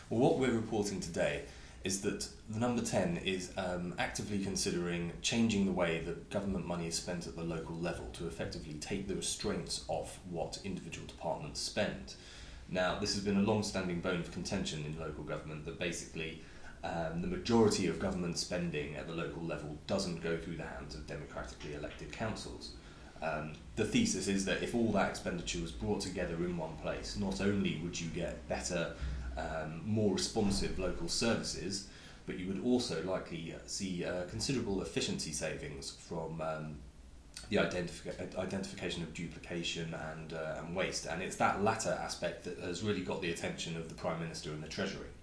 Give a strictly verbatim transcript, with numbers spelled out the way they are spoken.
Well, what we're reporting today is that the number ten is um, actively considering changing the way that government money is spent at the local level to effectively take the restraints off what individual departments spend. Now, this has been a long-standing bone of contention in local government that basically um, the majority of government spending at the local level doesn't go through the hands of democratically elected councils. Um, the thesis is that if all that expenditure was brought together in one place, not only would you get better, um, more responsive local services, but you would also likely see uh, considerable efficiency savings from um, the identif- identification of duplication and, uh, and waste. And it's that latter aspect that has really got the attention of the Prime Minister and the Treasury.